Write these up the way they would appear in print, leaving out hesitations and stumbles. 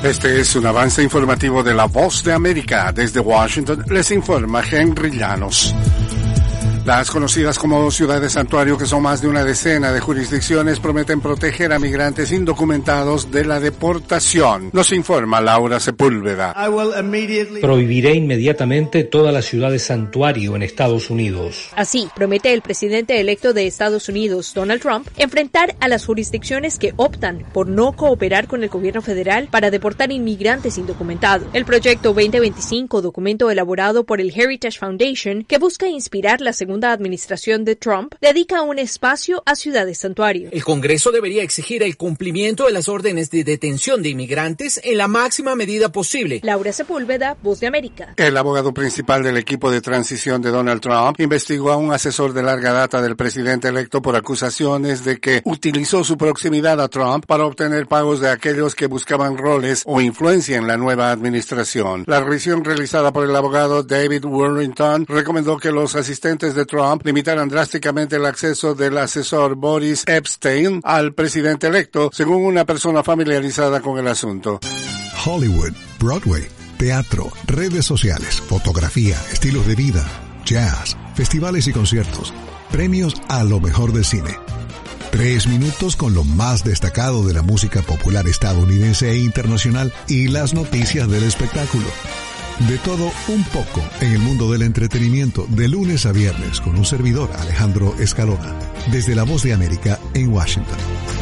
Este es un avance informativo de La Voz de América. Desde Washington les informa Henry Llanos. Las conocidas como ciudades santuario, que son más de una decena de jurisdicciones, prometen proteger a migrantes indocumentados de la deportación. Nos informa Laura Sepúlveda. Prohibiré inmediatamente todas las ciudades santuario en Estados Unidos. Así, promete el presidente electo de Estados Unidos, Donald Trump, enfrentar a las jurisdicciones que optan por no cooperar con el gobierno federal para deportar inmigrantes indocumentados. El proyecto 2025, documento elaborado por el Heritage Foundation, que busca inspirar la segunda administración de Trump, dedica un espacio a ciudades santuario. El Congreso debería exigir el cumplimiento de las órdenes de detención de inmigrantes en la máxima medida posible. Laura Sepúlveda, Voz de América. El abogado principal del equipo de transición de Donald Trump investigó a un asesor de larga data del presidente electo por acusaciones de que utilizó su proximidad a Trump para obtener pagos de aquellos que buscaban roles o influencia en la nueva administración. La revisión realizada por el abogado David Warrington recomendó que los asistentes de Trump limitaran drásticamente el acceso del asesor Boris Epstein al presidente electo, según una persona familiarizada con el asunto. Hollywood, Broadway, teatro, redes sociales, fotografía, estilos de vida, jazz, festivales y conciertos, premios a lo mejor del cine. 3 minutos con lo más destacado de la música popular estadounidense e internacional y las noticias del espectáculo. De todo un poco en el mundo del entretenimiento, de lunes a viernes, con un servidor, Alejandro Escalona, desde La Voz de América en Washington.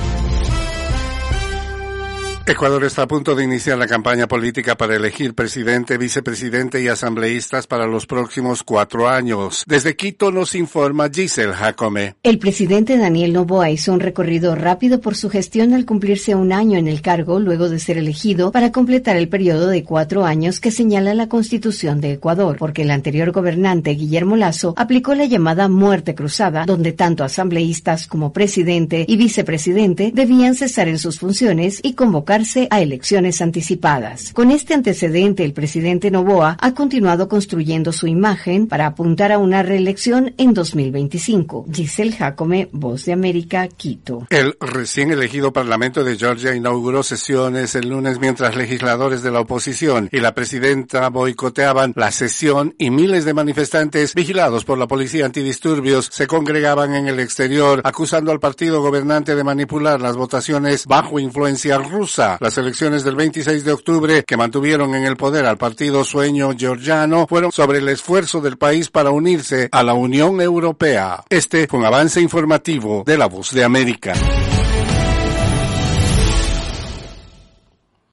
Ecuador está a punto de iniciar la campaña política para elegir presidente, vicepresidente y asambleístas para los próximos 4 años. Desde Quito nos informa Giselle Jacome. El presidente Daniel Noboa hizo un recorrido rápido por su gestión al cumplirse 1 año en el cargo luego de ser elegido para completar el periodo de 4 años que señala la Constitución de Ecuador, porque el anterior gobernante Guillermo Lasso aplicó la llamada muerte cruzada, donde tanto asambleístas como presidente y vicepresidente debían cesar en sus funciones y convocar a elecciones anticipadas. Con este antecedente, el presidente Noboa ha continuado construyendo su imagen para apuntar a una reelección en 2025. Giselle Jacome, Voz de América, Quito. El recién elegido Parlamento de Georgia inauguró sesiones el lunes mientras legisladores de la oposición y la presidenta boicoteaban la sesión y miles de manifestantes vigilados por la policía antidisturbios se congregaban en el exterior acusando al partido gobernante de manipular las votaciones bajo influencia rusa. Las elecciones del 26 de octubre, que mantuvieron en el poder al partido sueño georgiano, fueron sobre el esfuerzo del país para unirse a la Unión Europea. Este fue un avance informativo de La Voz de América.